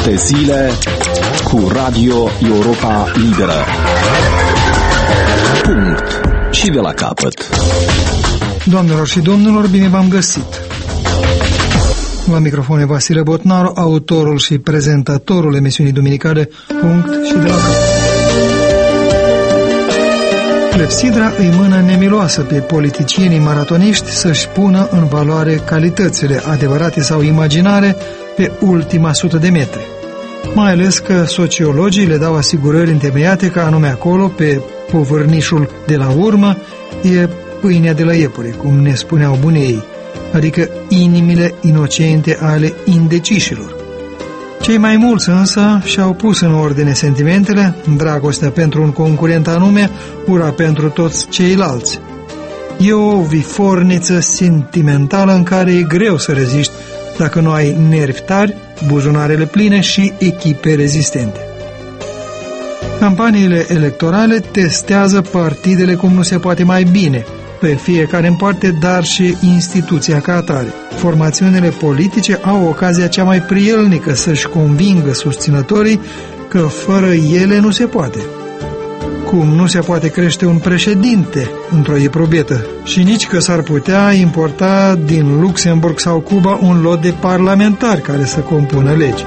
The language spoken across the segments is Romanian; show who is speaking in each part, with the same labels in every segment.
Speaker 1: 7 zile cu Radio Europa Liberă. Punct. Și de la capăt.
Speaker 2: Doamnelor și domnilor, bine v-am găsit. La microfon e Vasile Botnaru, autorul și prezentatorul emisiunii duminicale Punct și de la capăt. Clepsidra îi mână nemiloasă pe politicienii maratoniști să-și pună în valoare calitățile adevărate sau imaginare pe ultima 100 de metri. Mai ales că sociologii le dau asigurări întemeiate că anume acolo, pe povârnișul de la urmă, e pâinea de la iepure, cum ne spuneau bunei, adică inimile inocente ale indecișilor. Cei mai mulți însă și-au pus în ordine sentimentele, dragostea pentru un concurent anume, ura pentru toți ceilalți. E o viforniță sentimentală în care e greu să reziști dacă nu ai nervi tari, buzunarele pline și echipe rezistente. Campaniile electorale testează partidele cum nu se poate mai bine, pe fiecare în parte, dar și instituția ca atare. Formațiunile politice au ocazia cea mai prielnică să-și convingă susținătorii că fără ele nu se poate. Cum nu se poate crește un președinte într-o eprobetă și nici că s-ar putea importa din Luxemburg sau Cuba un lot de parlamentari care să compună legi.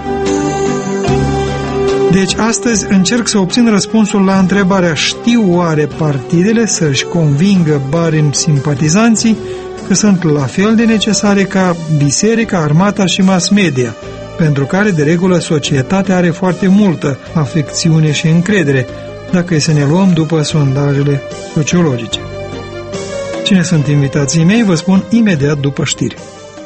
Speaker 2: Deci astăzi încerc să obțin răspunsul la întrebarea: știu oare partidele să-și convingă barim simpatizanții că sunt la fel de necesare ca biserica, armata și mass media, pentru care de regulă societatea are foarte multă afecțiune și încredere, dacă e să ne luăm după sondajele sociologice? Cine sunt invitații mei, vă spun imediat după știri.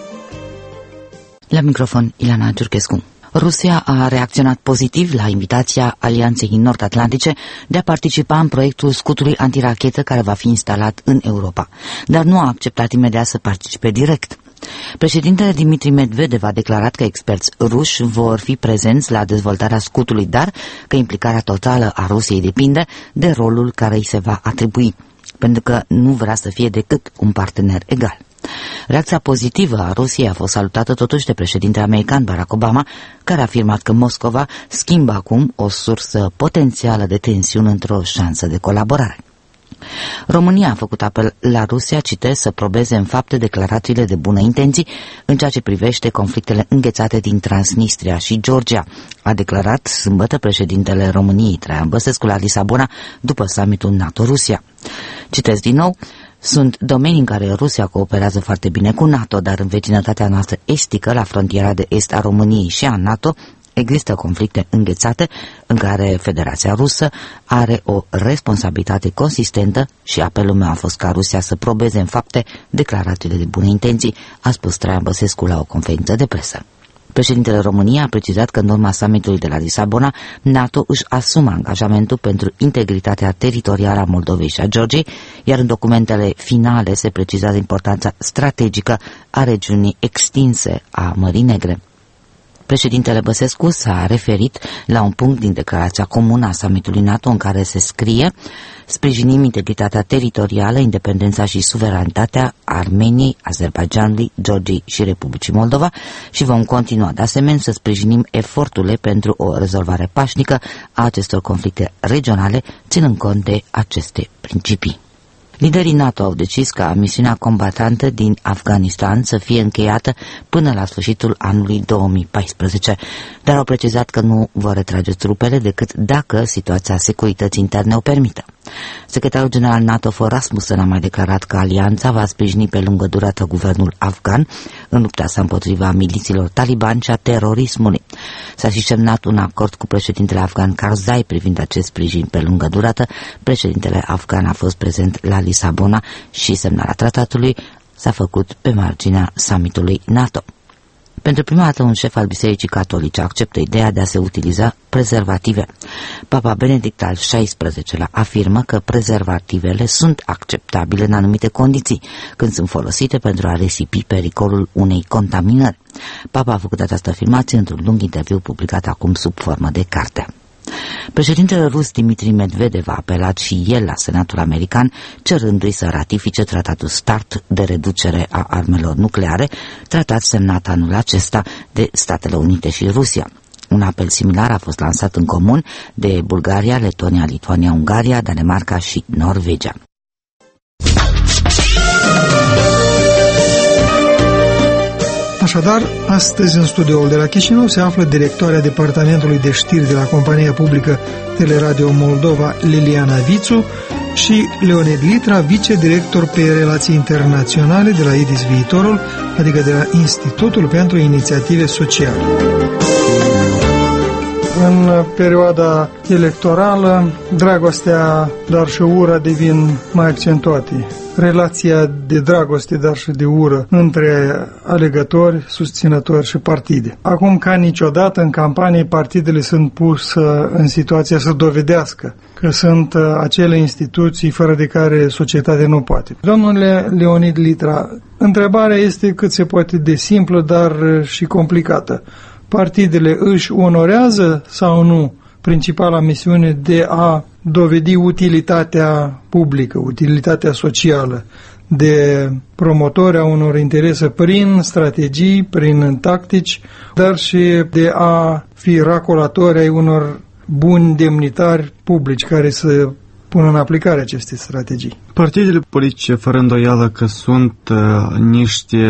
Speaker 3: La microfon, Ilana Giurchescu. Rusia a reacționat pozitiv la invitația Alianței Nord-Atlantice de a participa în proiectul scutului antirachetă care va fi instalat în Europa, dar nu a acceptat imediat să participe direct. Președintele Dmitri Medvedev a declarat că experți ruși vor fi prezenți la dezvoltarea scutului, dar că implicarea totală a Rusiei depinde de rolul care îi se va atribui, pentru că nu vrea să fie decât un partener egal. Reacția pozitivă a Rusiei a fost salutată totuși de președintele american Barack Obama, care a afirmat că Moscova schimbă acum o sursă potențială de tensiuni într-o șansă de colaborare. România a făcut apel la Rusia, citez, să probeze în fapte declarațiile de bună intenții în ceea ce privește conflictele înghețate din Transnistria și Georgia, a declarat sâmbătă președintele României Traian Băsescu la Lisabona după summitul NATO-Rusia. Citez din nou: sunt domenii în care Rusia cooperează foarte bine cu NATO, dar în vecinătatea noastră estică, la frontiera de est a României și a NATO, există conflicte înghețate în care Federația Rusă are o responsabilitate consistentă și apelul meu a fost ca Rusia să probeze în fapte declarațiile de bune intenții, a spus Traian Băsescu la o conferință de presă. Președintele României a precizat că în urma summitului de la Lisabona, NATO își asumă angajamentul pentru integritatea teritorială a Moldovei și a Georgiei, iar în documentele finale se precizează importanța strategică a regiunii extinse a Mării Negre. Președintele Băsescu s-a referit la un punct din declarația comună a summitului NATO în care se scrie: sprijinim integritatea teritorială, independența și suveranitatea Armeniei, Azerbaidjanului, Georgiei și Republicii Moldova și vom continua de asemenea să sprijinim eforturile pentru o rezolvare pașnică a acestor conflicte regionale, ținând cont de aceste principii. Liderii NATO au decis ca misiunea combatantă din Afganistan să fie încheiată până la sfârșitul anului 2014, dar au precizat că nu vor retrage trupele decât dacă situația securității interne o permită. Secretarul general NATO Fogh Rasmussen a mai declarat că alianța va sprijini pe lungă durată guvernul afgan în lupta sa împotriva milițiilor talibani și a terorismului. S-a și semnat un acord cu președintele afgan Karzai privind acest sprijin pe lungă durată. Președintele afgan a fost prezent la Lisabona și semnarea tratatului s-a făcut pe marginea summitului NATO. Pentru prima dată, un șef al Bisericii Catolice acceptă ideea de a se utiliza prezervative. Papa Benedict al XVI-lea afirmă că prezervativele sunt acceptabile în anumite condiții, când sunt folosite pentru a risipi pericolul unei contaminări. Papa a făcut această afirmație într-un lung interviu publicat acum sub formă de carte. Președintele rus Dmitri Medvedev a apelat și el la Senatul American, cerându-i să ratifice tratatul START de reducere a armelor nucleare, tratat semnat anul acesta de Statele Unite și Rusia. Un apel similar a fost lansat în comun de Bulgaria, Letonia, Lituania, Ungaria, Danemarca și Norvegia.
Speaker 2: Așadar, astăzi în studioul de la Chișinău se află directoarea Departamentului de Știri de la compania publică Teleradio Moldova, Liliana Vițu, și Leonid Litra, vicedirector pe relații internaționale de la IDIS Viitorul, adică de la Institutul pentru Inițiative Sociale. În perioada electorală, dragostea, dar și ura devin mai accentuate. Relația de dragoste, dar și de ură între alegători, susținători și partide. Acum, ca niciodată, în campanie, partidele sunt puse în situația să dovedească că sunt acele instituții fără de care societatea nu poate. Domnule Leonid Litra, întrebarea este cât se poate de simplă, dar și complicată. Partidele își onorează sau nu principala misiune de a dovedi utilitatea publică, utilitatea socială, de promotoarea unor interese prin strategii, prin tactici, dar și de a fi racolatori ai unor buni demnitari publici care să pună în aplicare aceste strategii.
Speaker 4: Partidele politice, fără îndoială că sunt niște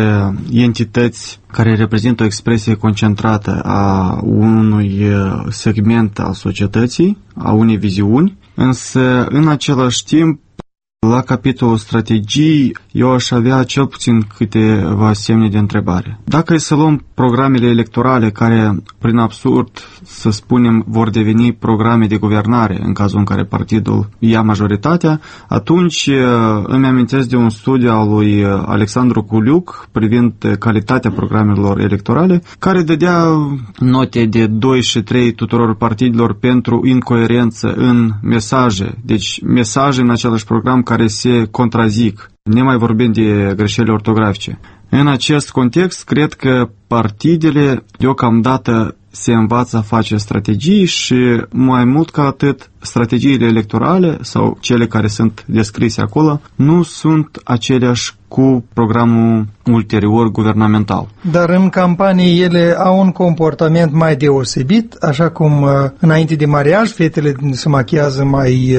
Speaker 4: entități care reprezintă o expresie concentrată a unui segment al societății, a unei viziuni, însă în același timp, la capitolul strategii, eu aș avea cel puțin câteva semne de întrebare. Dacă e să luăm programele electorale care, prin absurd, să spunem, vor deveni programe de guvernare în cazul în care partidul ia majoritatea, atunci îmi amintesc de un studiu al lui Alexandru Culiuc privind calitatea programelor electorale, care dădea note de 2 și 3 tuturor partidelor pentru incoerență în mesaje. Deci mesaje în același program care se contrazic, nemai vorbind de greșeli ortografice. În acest context, cred că partidele deocamdată se învață a face strategii și mai mult ca atât, strategiile electorale sau cele care sunt descrise acolo nu sunt aceleași cu programul ulterior guvernamental.
Speaker 2: Dar în campanie ele au un comportament mai deosebit, așa cum înainte de mariaj fetele se machiază mai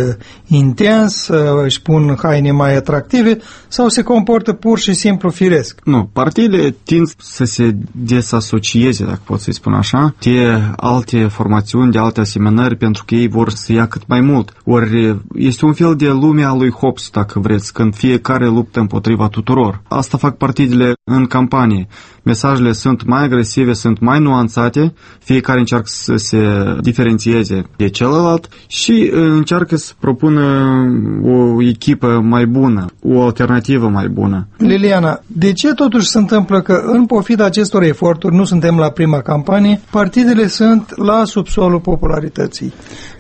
Speaker 2: intens, își pun haine mai atractive sau se comportă pur și simplu firesc?
Speaker 4: Nu, partidele tind să se desasocieze, dacă pot să-i spun așa, de alte formațiuni, de alte asemănări, pentru că ei vor să ia cât mai mult. Ori este un fel de lume a lui Hobbes, dacă vreți, când fiecare luptă împotriva tuturor. Asta fac partidele în campanie. Mesajele sunt mai agresive, sunt mai nuanțate, fiecare încearcă să se diferențieze de celălalt și încearcă să propună o echipă mai bună, o alternativă mai bună.
Speaker 2: Liliana, de ce totuși se întâmplă că în pofida acestor eforturi, nu suntem la prima campanie, partidele sunt la subsolul popularității?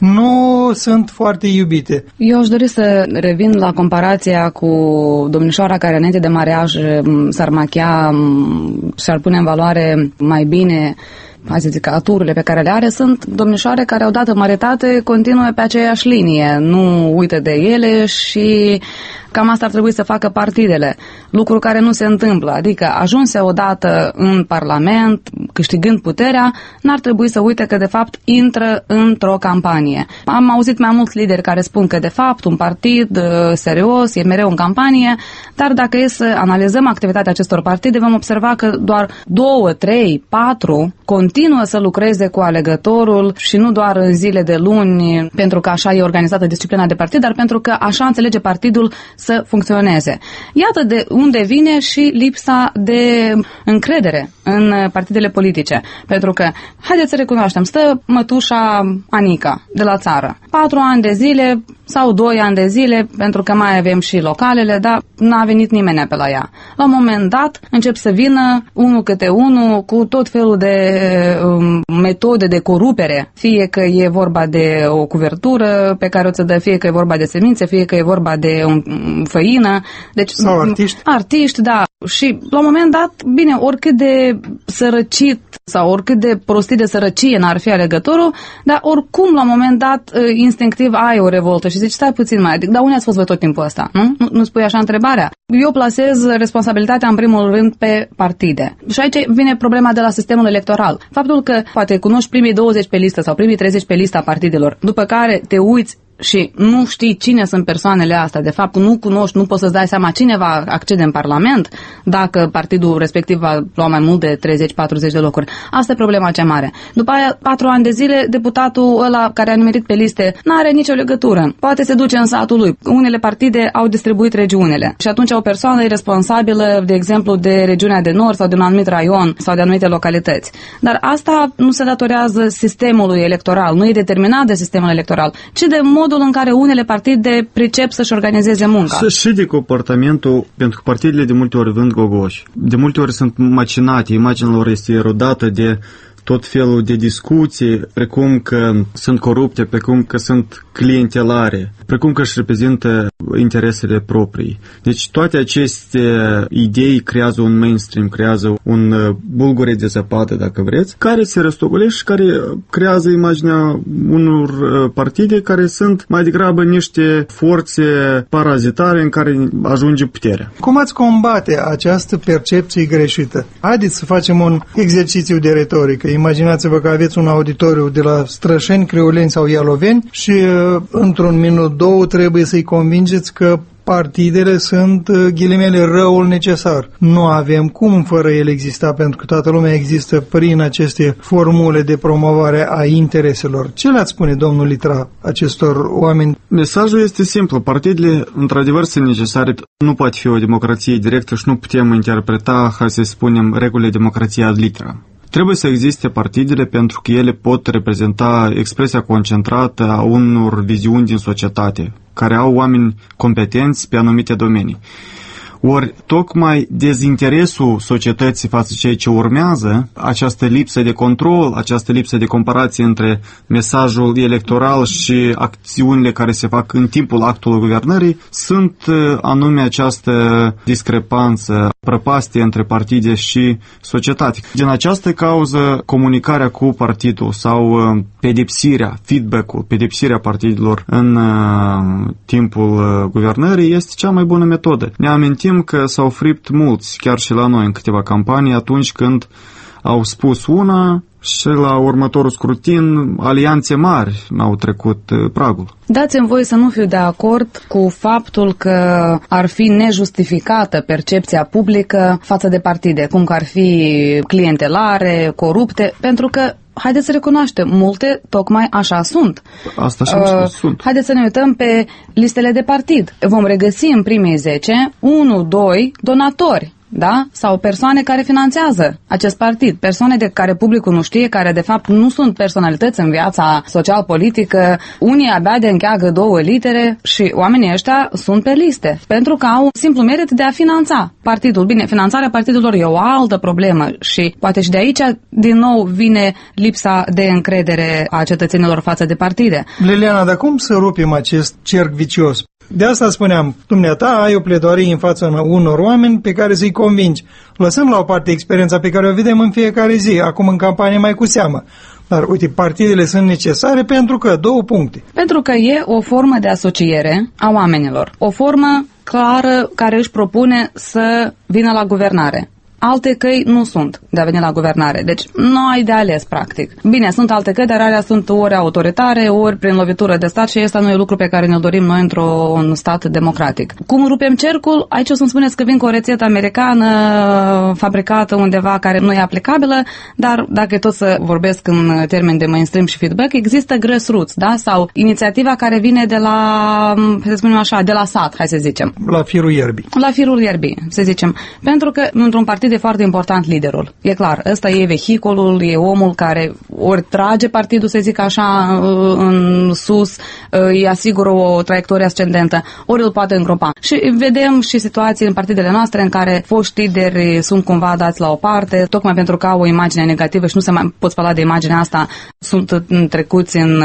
Speaker 2: Nu sunt foarte iubite.
Speaker 5: Eu aș dori să revin la comparația cu domnișoara care înainte de mariaj s-ar machia și ar pune în valoare mai bine, hai să zic, aturile pe care le are. Sunt domnișoare care odată maritate continuă pe aceeași linie, nu uită de ele și cam asta ar trebui să facă partidele, lucru care nu se întâmplă, adică ajunse odată în Parlament, câștigând puterea, n-ar trebui să uite că de fapt intră într-o campanie. Am auzit mai mulți lideri care spun că de fapt un partid serios e mereu în campanie, dar dacă e să analizăm activitatea acestor partide, vom observa că doar 2, 3, 4 continuă să lucreze cu alegătorul și nu doar în zile de luni, pentru că așa e organizată disciplina de partid, dar pentru că așa înțelege partidul să funcționeze. Iată de unde vine și lipsa de încredere în partidele politice. Pentru că, haideți să recunoaștem, stă mătușa Anica de la țară. 4 ani de zile sau 2 ani de zile, pentru că mai avem și localele, dar n-a venit nimeni pe la ea. La un moment dat încep să vină unul câte unul cu tot felul de metode de corupere. Fie că e vorba de o cuvertură pe care o ți dă, fie că e vorba de semințe, fie că e vorba de făină. Deci,
Speaker 2: sau artiști.
Speaker 5: Artiști, da. Și la un moment dat, bine, oricât de sărăcit sau oricât de prostit de sărăcie n-ar fi alegătorul, dar oricum la un moment dat instinctiv ai o revoltă și zici stai puțin mai, dar unde ați fost voi tot timpul ăsta? Nu spui așa întrebarea? Eu plasez responsabilitatea în primul rând pe partide. Și aici vine problema de la sistemul electoral. Faptul că poate cunoști primii 20 pe listă sau primii 30 pe lista partidelor, după care te uiți și nu știi cine sunt persoanele astea, de fapt nu cunoști, nu poți să-ți dai seama cine va accede în Parlament dacă partidul respectiv va lua mai mult de 30-40 de locuri. Asta e problema cea mare. După aia, 4 ani de zile, deputatul ăla care a nimerit pe liste n-are nicio legătură. Poate se duce în satul lui. Unele partide au distribuit regiunile și atunci o persoană e responsabilă, de exemplu, de regiunea de nord sau de un anumit raion sau de anumite localități. Dar asta nu se datorează sistemului electoral, nu e determinat de sistemul electoral, ci de modul în care unele partide pricep să-și organizeze munca.
Speaker 4: Și de comportamentul, pentru că partidele de multe ori vând gogoși. De multe ori sunt macinate, imaginea lor este erodată de tot felul de discuții, precum că sunt corupte, precum că sunt clientelare, precum că își reprezintă interesele proprii. Deci toate aceste idei creează un mainstream, creează un bulgure de zăpadă, dacă vreți, care se răstogolește și care creează imaginea unor partide care sunt mai degrabă niște forțe parazitare în care ajunge puterea.
Speaker 2: Cum ați combate această percepție greșită? Haideți să facem un exercițiu de retorică. Imaginați-vă că aveți un auditoriu de la Strășeni, Crioleni sau Ialoveni și într-un minut, 2 trebuie să-i convingeți că partidele sunt, ghilimele, răul necesar. Nu avem cum fără ele exista, pentru că toată lumea există prin aceste formule de promovare a intereselor. Ce le-ați spune, domnul Litra, acestor oameni?
Speaker 4: Mesajul este simplu. Partidele, într-adevăr, sunt necesare. Nu poate fi o democrație directă și nu putem interpreta, hai să spunem, regulile democrației ad litera. Trebuie să existe partidele pentru că ele pot reprezenta expresia concentrată a unor viziuni din societate, care au oameni competenți pe anumite domenii. Ori, tocmai dezinteresul societății față de ceea ce urmează, această lipsă de control, această lipsă de comparație între mesajul electoral și acțiunile care se fac în timpul actului guvernării, sunt anume această discrepanță, prăpastie între partide și societate. Din această cauză, comunicarea cu partidul sau pedepsirea, feedback-ul, pedepsirea partidelor în timpul guvernării este cea mai bună metodă. Ne amintim că s-au fript mulți, chiar și la noi în câteva campanii, atunci când au spus una și la următorul scrutin alianțe mari n-au trecut pragul.
Speaker 5: Dați-mi voie să nu fiu de acord cu faptul că ar fi nejustificată percepția publică față de partide, cum că ar fi clientelare, corupte, pentru că haideți să recunoaștem, multe tocmai așa sunt.
Speaker 4: Asta și-am spus, sunt.
Speaker 5: Haideți să ne uităm pe listele de partid. Vom regăsi în primii 10 1-2 donatori, da? Sau persoane care finanțează acest partid, persoane de care publicul nu știe, care de fapt nu sunt personalități în viața social-politică, unii abia de încheagă 2 litere și oamenii ăștia sunt pe liste, pentru că au simplu merit de a finanța partidul. Bine, finanțarea partidelor e o altă problemă și poate și de aici din nou vine lipsa de încredere a cetățenilor față de partide.
Speaker 2: Liliana, dar cum să rupem acest cerc vicios? De asta spuneam, dumneata ai o pledoarie în fața unor oameni pe care să-i convingi. Lăsăm la o parte experiența pe care o vedem în fiecare zi, acum în campanie mai cu seamă. Dar, uite, partidele sunt necesare pentru că, 2 puncte.
Speaker 5: Pentru că e o formă de asociere a oamenilor. O formă clară care își propune să vină la guvernare. Alte căi nu sunt de a veni la guvernare. Deci nu ai de ales, practic. Bine, sunt alte căi, dar alea sunt ori autoritare, ori prin lovitură de stat și ăsta nu e lucru pe care ne-l dorim noi într-un stat democratic. Cum rupem cercul? Aici o să-mi spuneți că vin cu o rețetă americană fabricată undeva care nu e aplicabilă, dar dacă e tot să vorbesc în termeni de mainstream și feedback, există grassroots, da? Sau inițiativa care vine de la, să spunem așa, de la sat, hai să zicem.
Speaker 2: La firul ierbii. La
Speaker 5: firul ierbii, să zicem. Pentru că într-un partid e foarte important liderul. E clar, ăsta e vehiculul, e omul care ori trage partidul, să zic așa, în sus, îi asigură o traiectorie ascendentă, ori îl poate îngropa. Și vedem și situații în partidele noastre în care foști lideri sunt cumva dați la o parte, tocmai pentru că au o imagine negativă și nu se mai pot spăla de imaginea asta, sunt trecuți în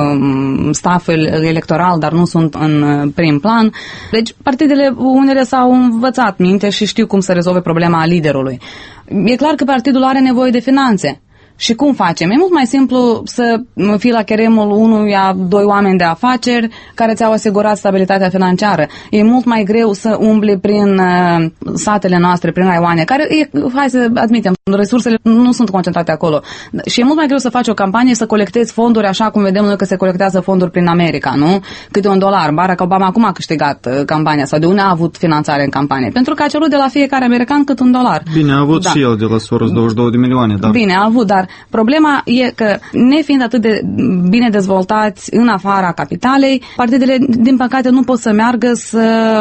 Speaker 5: stafful electoral, dar nu sunt în prim plan. Deci partidele unele s-au învățat minte și știu cum să rezolve problema liderului. E clar că partidul are nevoie de finanțe. Și cum facem? E mult mai simplu să fii la cheremul unuia, doi oameni de afaceri care ți-au asigurat stabilitatea financiară. E mult mai greu să umbli prin satele noastre, prin raioane, care, hai să admitem, resursele nu sunt concentrate acolo. Și e mult mai greu să faci o campanie, să colectezi fonduri așa cum vedem noi că se colectează fonduri prin America, nu? Câte $1. Barack Obama acum a câștigat campania sau de unde a avut finanțare în campanie? Pentru că a cerut de la fiecare american cât $1.
Speaker 4: Bine, a avut și el de la Soros 22 de milioane. Dar...
Speaker 5: Bine, a avut, dar problema e că, nefiind atât de bine dezvoltați în afara capitalei, partidele, din păcate, nu pot să meargă să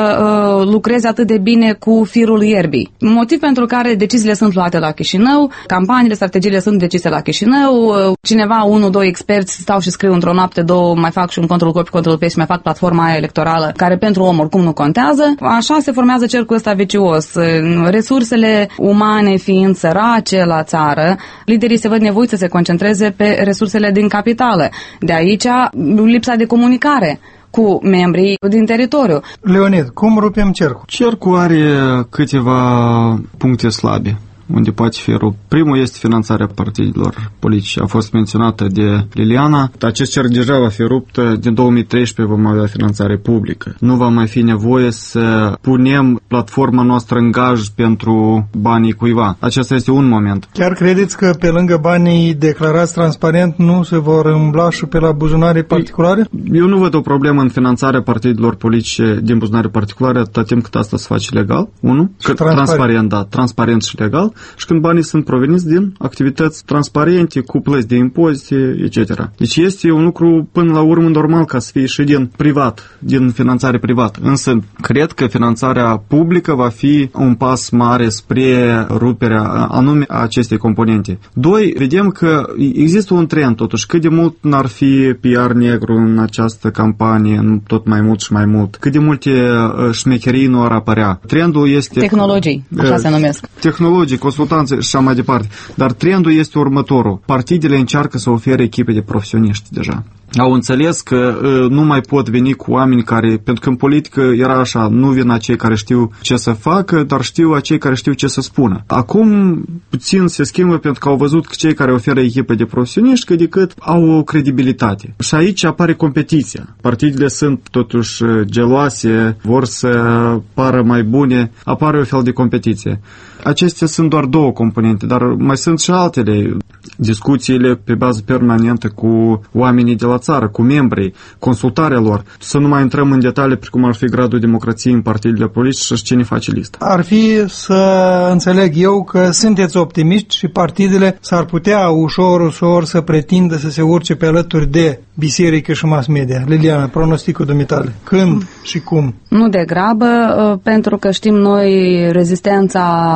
Speaker 5: lucreze atât de bine cu firul ierbii. Motiv pentru care deciziile sunt luate la Chișinău, campaniile, strategiile sunt decise la Chișinău, cineva, 1-2 experți stau și scriu într-o noapte, două, mai fac și un control-copy, control-paste și mai fac platforma aia electorală, care pentru om oricum nu contează. Așa se formează cercul ăsta vicios. Resursele umane fiind sărace la țară, liderii se văd nevoiți să se concentreze pe resursele din capitală. De aici lipsa de comunicare cu membrii din teritoriu.
Speaker 2: Leonid, cum rupem cercul?
Speaker 4: Cercul are câteva puncte slabe unde poate fi rupt. Primul este finanțarea partidelor politice. A fost menționată de Liliana. Acest cerc deja va fi rupt. Din 2013 vom avea finanțare publică. Nu va mai fi nevoie să punem platforma noastră în gaj pentru banii cuiva. Acesta este un moment.
Speaker 2: Chiar credeți că pe lângă banii declarați transparent nu se vor îmbla și pe la buzunare particulare?
Speaker 4: Eu nu văd o problemă în finanțarea partidelor politice din buzunare particulare atâta timp cât asta se face legal. Unu. Transparent, da. Transparent și legal. Și când banii sunt proveniți din activități transparente, cu plăți de impozite, etc. Deci este un lucru până la urmă normal ca să fie și din privat, din finanțare privată. Însă cred că finanțarea publică va fi un pas mare spre ruperea anume a acestei componente. Doi, vedem că există un trend totuși, cât de mult n-ar fi PR negru în această campanie, tot mai mult și mai mult, cât de multe șmecherii nu ar apărea. Trendul este...
Speaker 5: Tehnologii, așa se numesc.
Speaker 4: Tehnologii, consultanțe și așa mai departe. Dar trendul este următorul. Partidele încearcă să ofere echipe de profesioniști deja. Au înțeles că nu mai pot veni cu oameni care, pentru că în politică era așa, nu vin acei care știu ce să facă, dar știu acei care știu ce să spună. Acum puțin se schimbă pentru că au văzut că cei care oferă echipe de profesioniști cât de cât au o credibilitate. Și aici apare competiția. Partidele sunt totuși geloase, vor să pară mai bune, apare o fel de competiție. Acestea sunt doar două componente, dar mai sunt și altele. Discuțiile pe bază permanentă cu oamenii de la țară, cu membrii, consultarea lor. Să nu mai intrăm în detalii precum ar fi gradul democrației în partidele politice și cine face lista.
Speaker 2: Ar fi să înțeleg eu că sunteți optimiști și partidele s-ar putea ușor să pretindă să se urce pe alături de biserică și mass media. Liliana, pronosticul dumitale. Când și cum? Nu
Speaker 5: degrabă, pentru că știm noi rezistența,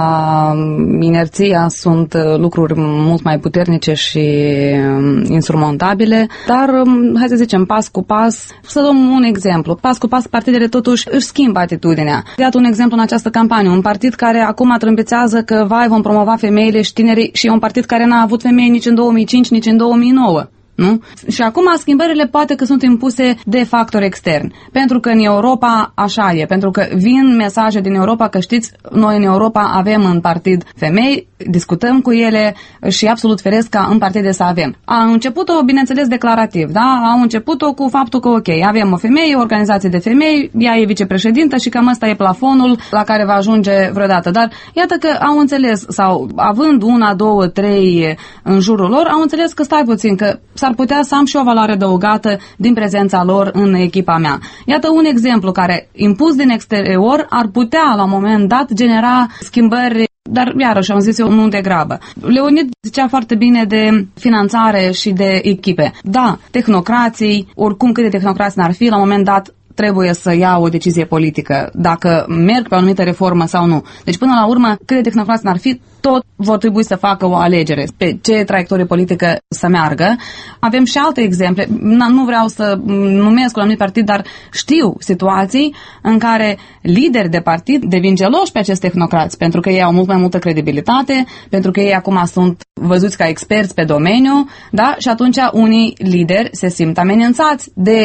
Speaker 5: inerția sunt lucruri mult mai puternice și insurmontabile, dar hai să zicem pas cu pas, să dăm un exemplu. Pas cu pas partidele totuși își schimbă atitudinea. Iată un exemplu în această campanie. Un partid care acum trâmbițează că vom promova femeile și tinerii și e un partid care n-a avut femei nici în 2005, nici în 2009. Nu? Și acum schimbările poate că sunt impuse de factori externi. Pentru că în Europa așa e, pentru că vin mesaje din Europa că știți, noi în Europa avem în partid femei, discutăm cu ele și absolut feresc ca în partide să avem. A început-o, bineînțeles, declarativ, da? Au început-o cu faptul că, ok, avem o femeie, o organizație de femei, ea e vicepreședintă și cam ăsta e plafonul la care va ajunge vreodată. Dar iată că au înțeles, sau având 1, 2, 3 în jurul lor, au înțeles că stai puțin, că s-ar putea să am și o valoare adăugată din prezența lor în echipa mea. Iată un exemplu care, impus din exterior, ar putea la un moment dat genera schimbări. Dar, iarăși, am zis eu, nu degrabă. Leonid zicea foarte bine de finanțare și de echipe. Da, tehnocrații, oricum cât de tehnocrați n-ar fi, la un moment dat trebuie să ia o decizie politică, dacă merg pe o anumită reformă sau nu. Deci, până la urmă, cât de tehnocrați n-ar fi, tot vor trebui să facă o alegere pe ce traiectorie politică să meargă. Avem și alte exemple. Nu vreau să numesc un anumit partid, dar știu situații în care lideri de partid devin geloși pe acești tehnocrați, pentru că ei au mult mai multă credibilitate, pentru că ei acum sunt văzuți ca experți pe domeniu, da? Și atunci unii lideri se simt amenințați de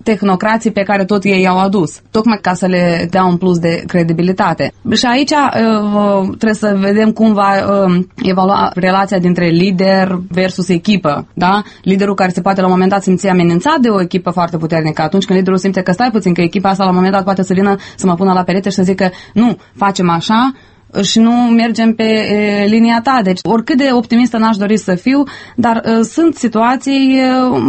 Speaker 5: tehnocrații pe care tot ei i-au adus, tocmai ca să le dea un plus de credibilitate. Și aici trebuie să vedem cum va evalua relația dintre lider versus echipă, da? Liderul care se poate la un moment dat simți amenințat de o echipă foarte puternică, atunci când liderul simte că stai puțin, că echipa asta la un moment dat poate să vină să mă pună la perete și să zică nu, facem așa și nu mergem pe linia ta. Deci, oricât de optimistă n-aș dori să fiu, dar sunt situații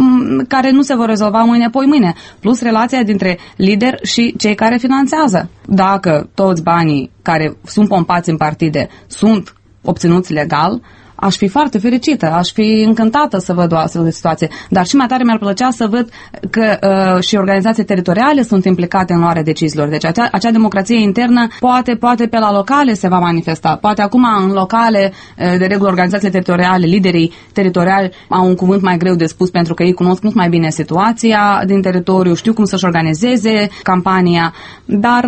Speaker 5: care nu se vor rezolva mâine. Plus relația dintre lider și cei care finanțează. Dacă toți banii care sunt pompați în partide sunt obținuți legal, aș fi foarte fericită, aș fi încântată să văd o astfel de situație, dar și mai tare mi-ar plăcea să văd că și organizații teritoriale sunt implicate în luarea deciziilor. Deci acea democrație internă poate pe la locale se va manifesta. Poate acum în locale, de regulă, organizațiile teritoriale, liderii teritoriali au un cuvânt mai greu de spus pentru că ei cunosc mult mai bine situația din teritoriu, știu cum să-și organizeze campania, dar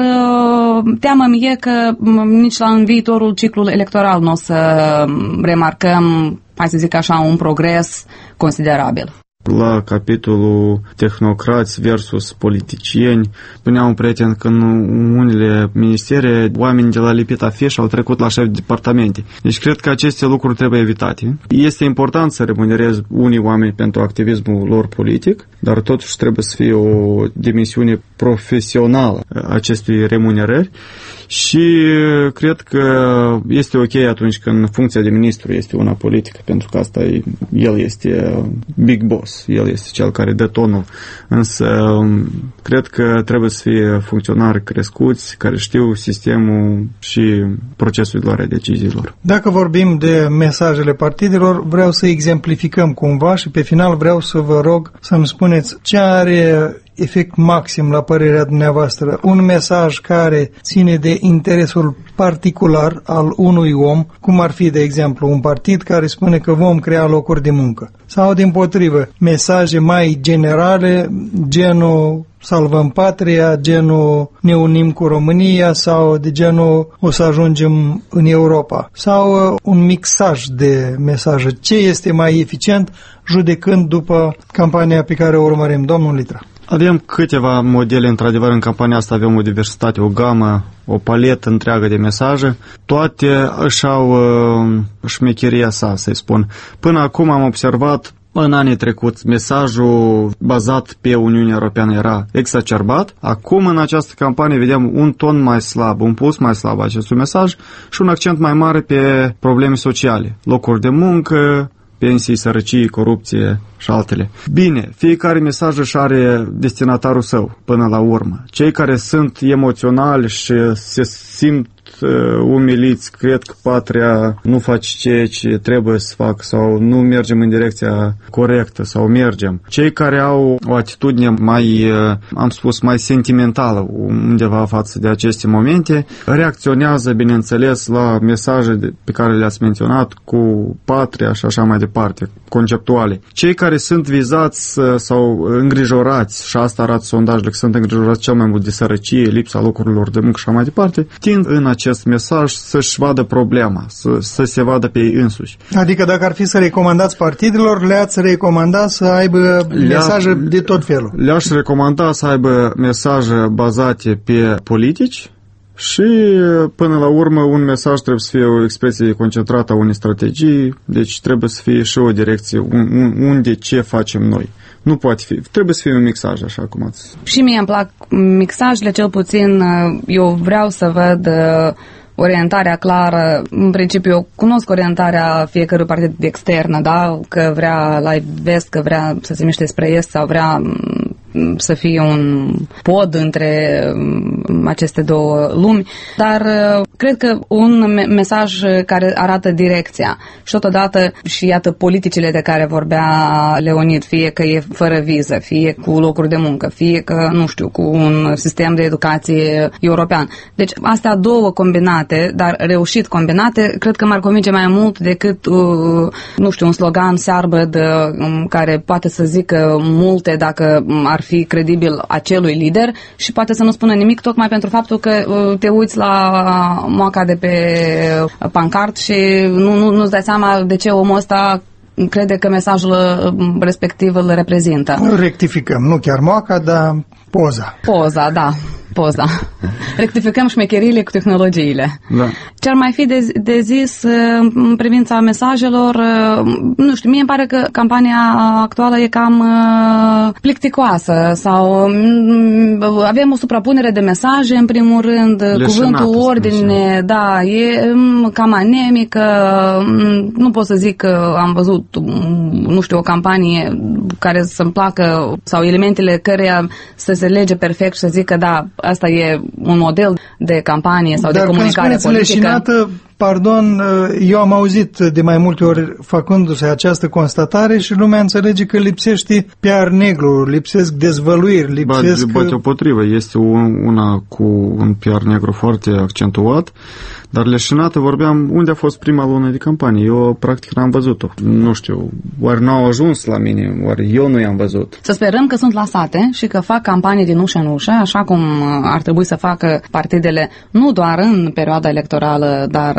Speaker 5: teamă-mi e că nici în viitorul ciclul electoral nu o să remarcăm, hai să zic așa, un progres considerabil.
Speaker 4: La capitolul tehnocrați versus politicieni, spunea un prieten că în unele ministere oamenii de la lipit afiș au trecut la șef de departamente. Deci cred că aceste lucruri trebuie evitate. Este important să remunerezi unii oameni pentru activismul lor politic, dar totuși trebuie să fie o dimensiune profesională acestei remunerări și cred că este ok atunci când funcția de ministru este una politică, pentru că asta el este big boss, el este cel care dă tonul, însă cred că trebuie să fie funcționari crescuți, care știu sistemul și procesul de luare a deciziilor.
Speaker 2: Dacă vorbim de mesajele partidelor, vreau să exemplificăm cumva și pe final vreau să vă rog să-mi spuneți ce are efect maxim la părerea dumneavoastră, un mesaj care ține de interesul particular al unui om, cum ar fi, de exemplu, un partid care spune că vom crea locuri de muncă, sau, dimpotrivă, mesaje mai generale, genul salvăm patria, genul ne unim cu România sau de genul o să ajungem în Europa, sau un mixaj de mesaje. Ce este mai eficient judecând după campania pe care o urmărim? Domnul Litra.
Speaker 4: Avem câteva modele, într-adevăr, în campania asta avem o diversitate, o gamă, o paletă întreagă de mesaje. Toate își au șmecheria sa, să-i spun. Până acum am observat, în anii trecuți, mesajul bazat pe Uniunea Europeană era exacerbat. Acum, în această campanie, vedem un ton mai slab, un puls mai slab acestui mesaj și un accent mai mare pe probleme sociale, locuri de muncă, pensii, sărăcie, corupție și altele. Bine, fiecare mesaj își are destinatarul său până la urmă. Cei care sunt emoționali și se simt umiliți, cred că patria nu face ceea ce trebuie să facă sau nu mergem în direcția corectă sau mergem. Cei care au o atitudine mai, am spus, mai sentimentală undeva față de aceste momente, reacționează, bineînțeles, la mesaje pe care le-ați menționat cu patria și așa mai departe, conceptuale. Cei care sunt vizați sau îngrijorați, și asta arată sondajele, că sunt îngrijorați cel mai mult de sărăcie, lipsa locurilor de muncă și așa mai departe, tind în acest mesaj să-și vadă problema, să se vadă pe ei însuși.
Speaker 2: Adică dacă ar fi să recomandați partidelor, le-ați recomanda să aibă mesaje de tot felul.
Speaker 4: Le-aș recomanda să aibă mesaje bazate pe politici și, până la urmă, un mesaj trebuie să fie o expresie concentrată a unei strategii, deci trebuie să fie și o direcție unde ce facem noi. Nu poate fi. Trebuie să fie un mixaj, așa cum ați...
Speaker 5: Și mie îmi plac mixajele, cel puțin eu vreau să văd orientarea clară. În principiu, eu cunosc orientarea fiecărui partid externă, da? Că vrea la vest, că vrea să se miște spre est sau vrea să fie un pod între aceste două lumi, dar cred că un mesaj care arată direcția și totodată și iată politicile de care vorbea Leonid, fie că e fără viză, fie cu locuri de muncă, fie că, nu știu, cu un sistem de educație european. Deci astea două combinate, dar reușit combinate, cred că m-ar convinge mai mult decât, nu știu, un slogan searbăd care poate să zică multe dacă ar fi credibil acelui lider și poate să nu spună nimic tocmai pentru faptul că te uiți la moaca de pe pancart și nu-ți dai seama de ce omul ăsta crede că mesajul respectiv îl reprezintă.
Speaker 2: Rectificăm, nu chiar moaca, dar poza.
Speaker 5: Poza, da. Poza. Rectificăm șmecherile cu tehnologiile.
Speaker 4: Da.
Speaker 5: Ce-ar mai fi de zis în privința mesajelor? Nu știu, mie îmi pare că campania actuală e cam plicticoasă sau avem o suprapunere de mesaje, în primul rând, cuvântul ordine, da, e cam anemică, nu pot să zic că am văzut, nu știu, o campanie care să-mi placă sau elementele căreia să se lege perfect și să zic că da, asta e un model de campanie sau de comunicare politică.
Speaker 2: Leșinată, pardon, eu am auzit de mai multe ori făcându-se această constatare și lumea înțelege că lipsește PR negru, lipsesc dezvăluiri, lipsesc...
Speaker 4: Deopotrivă, este una cu un PR negru foarte accentuat, dar leșinată vorbeam unde a fost prima lună de campanie. Eu practic n-am văzut-o. Nu știu, ori n-au ajuns la mine, ori eu nu i-am văzut.
Speaker 5: Să sperăm că sunt lasate și că fac campanie din ușă în ușă, așa cum ar trebui să facă partidele, nu doar în perioada electorală, dar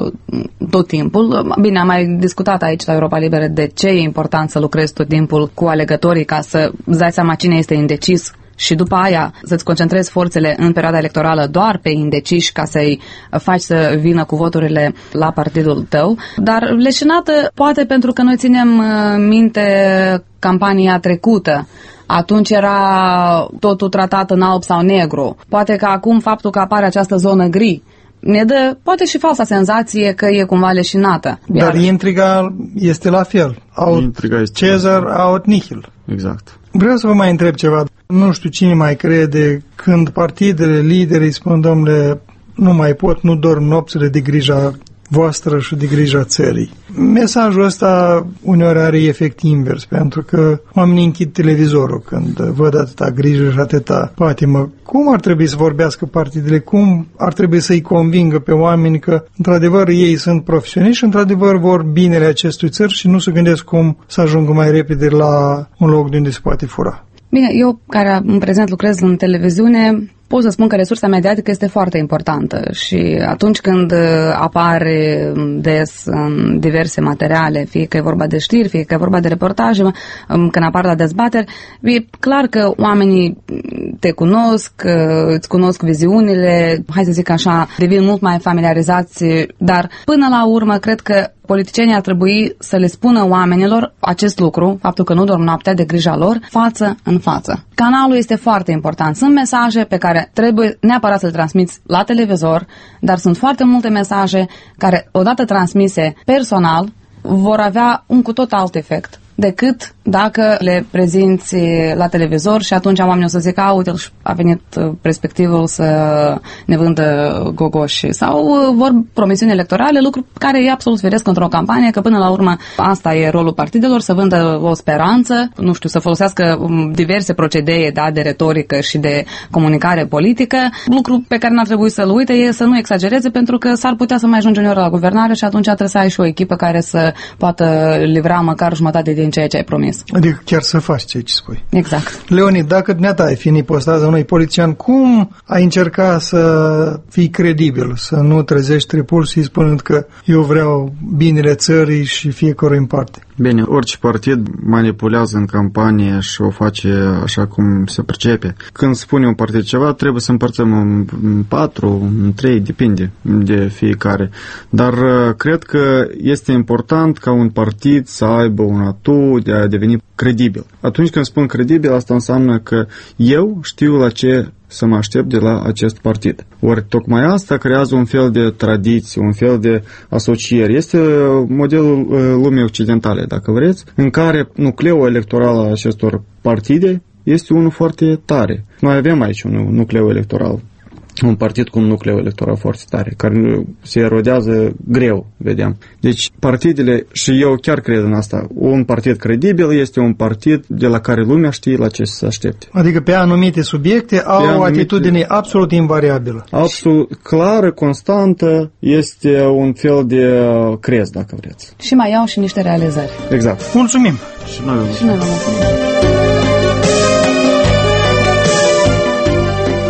Speaker 5: tot timpul. Bine, am mai discutat aici la Europa Liberă de ce e important să lucrezi tot timpul cu alegătorii ca să îți dai seama cine este indecis și după aia să-ți concentrezi forțele în perioada electorală doar pe indeciși ca să-i faci să vină cu voturile la partidul tău. Dar leșinată poate pentru că noi ținem minte campania trecută. Atunci era totul tratat în alb sau negru. Poate că acum faptul că apare această zonă gri ne dă poate și falsa senzație că e cumva leșinată.
Speaker 2: Dar intriga este la fel. Cezar aut nihil.
Speaker 4: Exact.
Speaker 2: Vreau să vă mai întreb ceva. Nu știu cine mai crede când partidele, liderii spun, domnule, nu mai pot, nu dorm nopțile de grija voastră și de grija țării. Mesajul ăsta uneori are efect invers, pentru că oamenii închid televizorul când văd atâta grijă și atâta patimă. Cum ar trebui să vorbească partidele? Cum ar trebui să-i convingă pe oameni că, într-adevăr, ei sunt profesioniști și, într-adevăr, vor binele acestui țări și nu se gândesc cum să ajungă mai repede la un loc de unde se poate fura?
Speaker 5: Bine, eu care în prezent lucrez în televiziune, pot să spun că resursa mediatică este foarte importantă și atunci când apare des în diverse materiale, fie că e vorba de știri, fie că e vorba de reportaje, când apar la dezbateri, e clar că oamenii te cunosc, îți cunosc viziunile, hai să zic așa, devin mult mai familiarizați, dar până la urmă cred că politicienii ar trebui să le spună oamenilor acest lucru, faptul că nu dorm noaptea de grija lor, față în față. Canalul este foarte important. Sunt mesaje pe care trebuie neapărat să le transmiți la televizor, dar sunt foarte multe mesaje care, odată transmise personal, vor avea un cu tot alt efect decât dacă le prezinți la televizor și atunci oamenii o să zică, uite, a venit respectivul să ne vândă gogoși sau vor promisiuni electorale, lucru care e absolut firesc într-o campanie, că până la urmă asta e rolul partidelor, să vândă o speranță, nu știu, să folosească diverse procedee, da, de retorică și de comunicare politică. Lucru pe care n-ar trebui să-l uite e să nu exagereze, pentru că s-ar putea să mai ajungi uneori la guvernare și atunci trebuie să ai și o echipă care să poată livra măcar jumătate din ceea ce ai promis.
Speaker 2: Adică chiar să faci ce spui.
Speaker 5: Exact.
Speaker 2: Leonid, dacă dumneata ai fi în ipostaza unui polițian, cum ai încerca să fii credibil, să nu trezești repulsii spunând că eu vreau binele țării și fiecare în parte?
Speaker 4: Bine, orice partid manipulează în campanie și o face așa cum se percepe. Când spune un partid ceva, trebuie să împărțim în 4, în 3, depinde de fiecare. Dar cred că este important ca un partid să aibă un atu de a deveni credibil. Atunci când spun credibil, asta înseamnă că eu știu la ce să mă aștept de la acest partid. Ori tocmai asta creează un fel de tradiție, un fel de asociere. Este modelul lumii occidentale, dacă vreți, în care nucleul electoral al acestor partide este unul foarte tare. Noi avem aici un nucleu electoral, un partid cu un nucleu electoral foarte tare, care se erodează greu, vedem. Deci partidele, și eu chiar cred în asta, un partid credibil este un partid de la care lumea știe la ce să se aștepte.
Speaker 2: Adică pe anumite subiecte au o atitudine absolut invariabilă.
Speaker 4: Absolut clară, constantă, este un fel de crez, dacă vreți.
Speaker 5: Și mai iau și niște realizări.
Speaker 4: Exact.
Speaker 2: Mulțumim!
Speaker 4: Și noi vă mulțumim.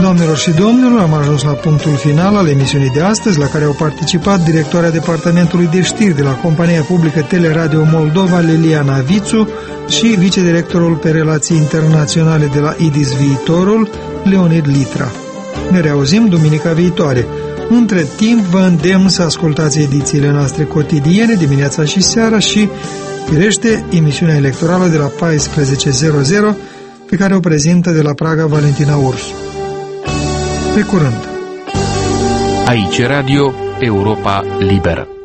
Speaker 2: Doamnelor și domnilor, am ajuns la punctul final al emisiunii de astăzi, la care au participat directoarea Departamentului de Știri de la Compania Publică Teleradio Moldova, Liliana Vițu, și vicedirectorul pe relații internaționale de la IDIS Viitorul, Leonid Litra. Ne reauzim duminica viitoare. Între timp, vă îndemn să ascultați edițiile noastre cotidiene, dimineața și seara, și, firește, emisiunea electorală de la 14:00, pe care o prezintă de la Praga Valentina Ursu. Pe curând!
Speaker 1: Aici Radio Europa Liberă.